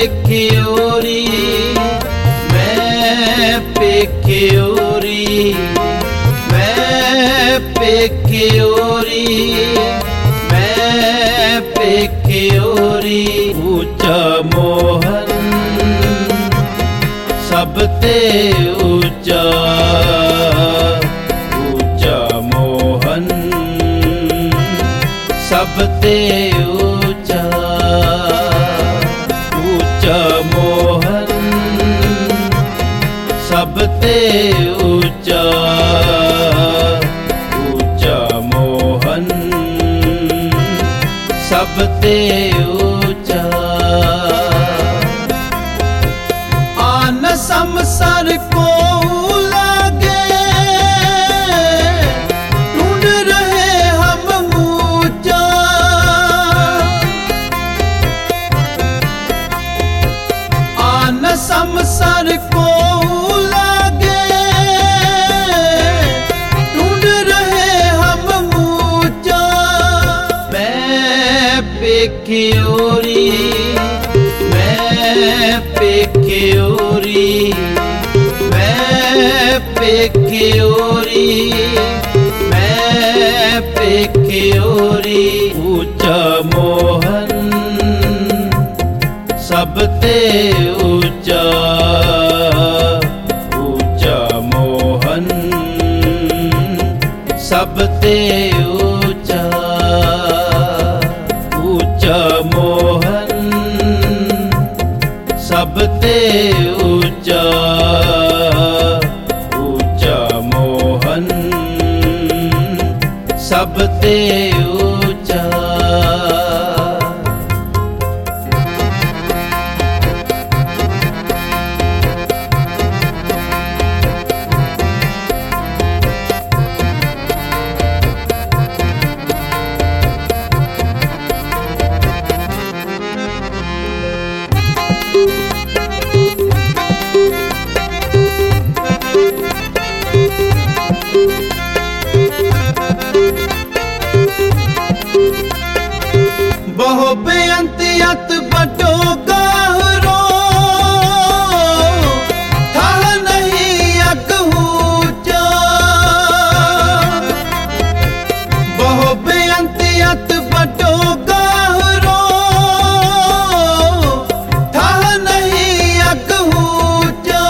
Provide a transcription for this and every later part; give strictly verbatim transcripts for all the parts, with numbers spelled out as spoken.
पेख्योरी मैं पेख्योरी मैं पेख्योरी मैं पेख्योरी ऊंचा मोहन सबते ऊंचा ऊंचा मोहन सबते ऊंचा ऊंचा मोहन सबते ऊंचा ऊंचा मोहन सबते ऊंचा आन समसर को लागे ढूंढ रहे हम ऊंचा आन समसर को लागे ढूंढ रहे हम ऊंचा मैं पेख्योरी मैं पेख्योरी मैं पेख्योरी मैं पेख्योरी ऊंचा मोहन सबते ऊंचा ऊंचा मोहन सबते ऊंचा ऊंचा मोहन सबते ऊंचा ऊंचा मोहन सबते ऊंचा बहु बेअंतियत बटो गाहरो था नहीं अक ऊंचा बहु बेअंतियत बटो गाहरो था नहीं अक ऊंचा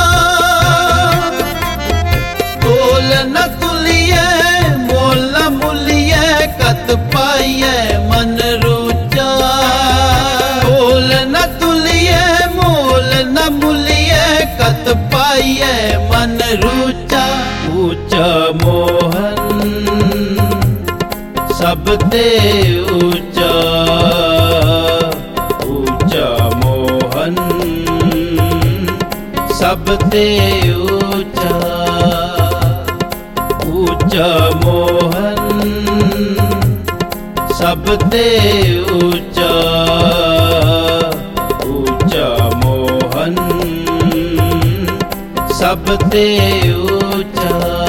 तोल न तुलिए मोल न मुलिए कत पाइए मन रूचा मोल न तुलिए मोल न मुलिए कत पाइए मन रूचा ऊंचा मोहन सबते ऊंचा ऊंचा मोहन सबते ऊंचा ऊंचा मोहन सबते ऊंचा ऊंचा मोहन सबते ऊंचा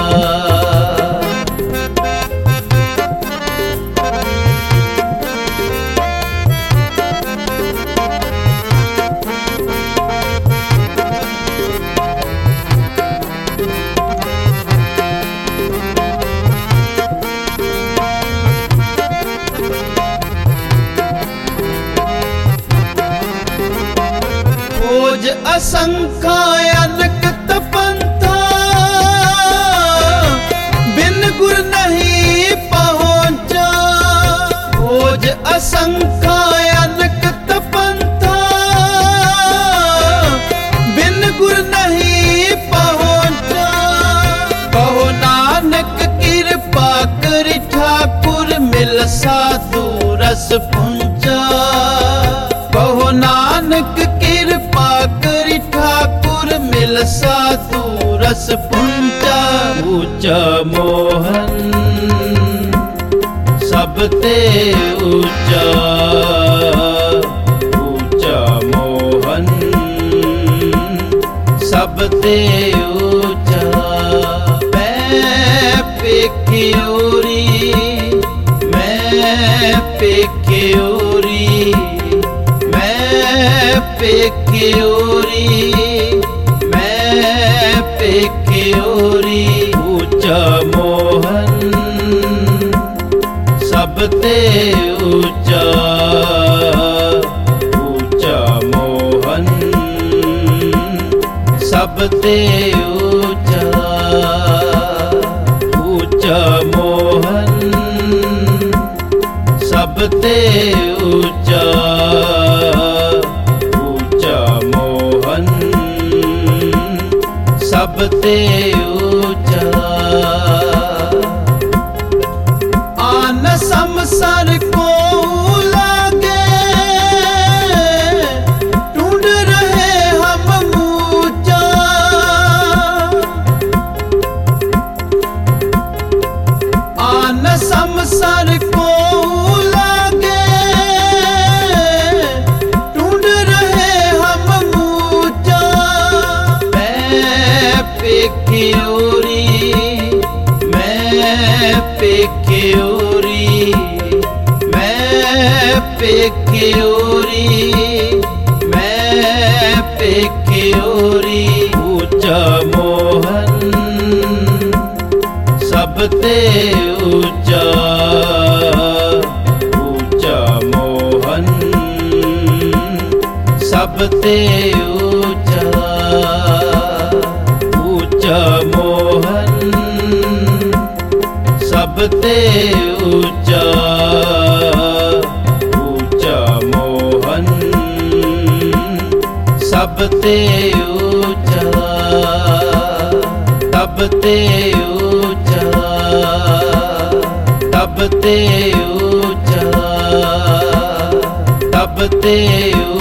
खोज असंख्य अनक तपंथा बिन गुर नहीं पहुंचा खोज असंख्य अनक तपंथा बिन गुर नहीं पहुंचा कहो नानक कृपा कर ठाकुर मिल साधु रस पुंजा कहो नानक कृपा कर ठाकुर मिल साधु रस पुंजा ऊंचा मोहन सबते ऊंचा ऊंचा मोहन सबते ऊंचा मैं पेख्योरी मैं पेख्योरी मैं पेके ओरी मैं पेके ओरी ऊंचा मोहन सबते ऊंचा ऊंचा मोहन सबते ऊंचा ऊंचा मोहन सबते ऊंचा ऊंचा मोहन सबते ऊंचा। आन संसार को लागे ढूंढ रहे हम ऊंचा आन संसार को लागे ढूंढ रहे हम ऊंचा। मैं पेके ओरी मैं पेके ओरी मैं पेके ओरी मैं पेके ओरी ऊंचा मोहन सबते ऊंचा ऊंचा मोहन सबते ऊंचा ऊंचा मोहन सबते ऊंचा ऊंचा मोहन सबते ऊंचा तबते ऊंचा तबते ऊंचा तबते